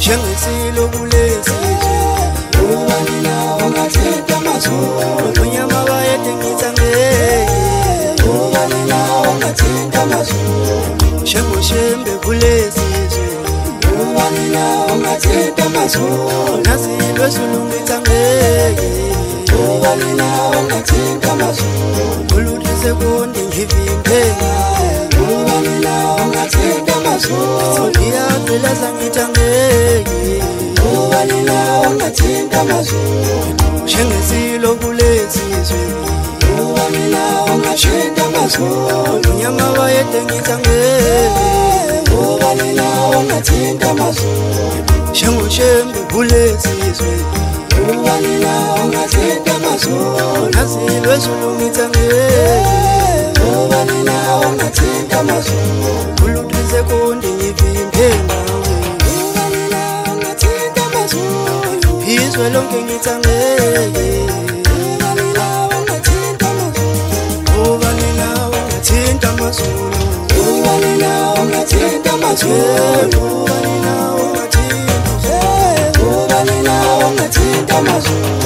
Shengisilo kulesizwe ubani nawo ngathinta amazulu unyama wayede ngitangeke ubani nawo ngathinta amazulu Shembe kulesizwe ubani nawo ngathinta amazulu Nazilwe Zulu ngitangeke ubani nawo ngathinta amazulu Uludise konde ngivimbenga ubani nawo ngathinta amazulu Ngiyavela zangitangeke ubani nawo ngathinta amazulu Shengisilo kulesizwe ubani nawo ngathinta amazulu unyama wayede ngitangeke ubani nawo ngathinta amazulu Shembe kulesizwe ubani nawo ngathinta amazulu Nazilwe Zulu ngitangeke ubani nawo ngathinta amazulu Uludise konde ngivimbenga ubani nawo ngathinta amazulu Izwe lonke ngitangeke ubani nawo ngathinta amazulu ubani nawo ngathinta amazulu ubani nawo ngathinta amazulu ubani nawo ngathinta ubani nawo ngathinta amazulu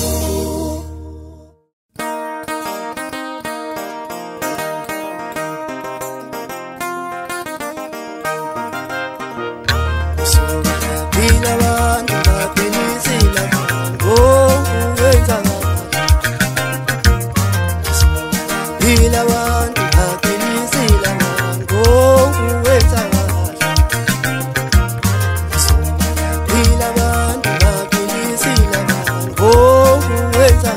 Phila abantu baphilisile wenza Phila abantu baphilisile wenza Phila abantu baphilisile wenza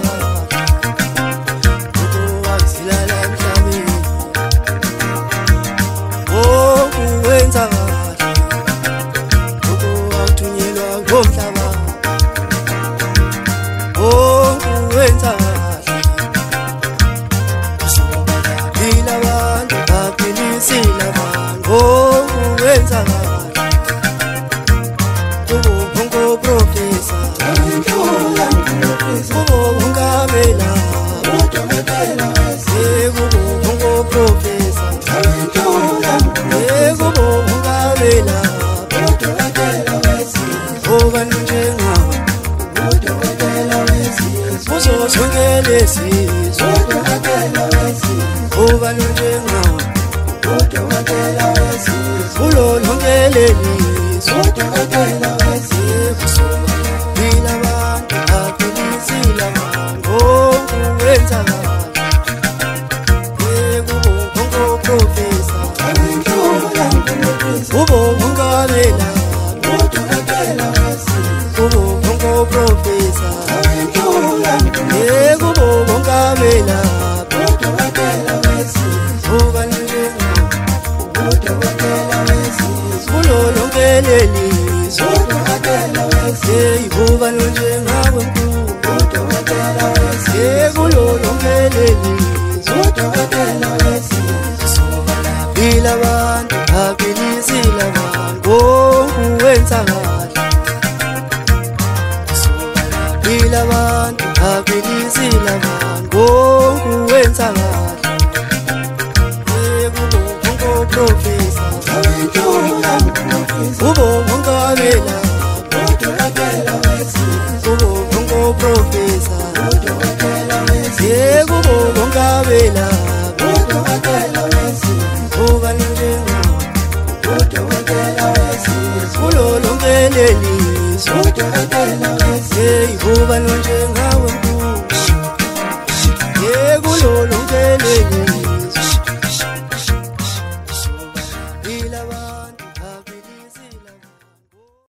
Ukuwazilala emhlabeni wenza Thunyelwa ngomhlaba wenza Phila abantu baphilisile wenza Kubo professor Kubo ngabela Kubo professor Kubo ngabela Ubani njengawe uzosongele sizwe ubani njengawe ulolongele lizwe Phila abantu baphilisile wenza Kubo professor Kubo ngabela Kubo professor Kubo ngabela ubani njengawe ulolongele lizwe ubani njengawe kulolongele lizwe Phila abantu baphilisile wenza Phila abantu baphilisile wenza Kubo professor Kubo ngabela Kubo professor Kubo ngabela ubani njengawe ulolongele lizwe ubani njengawe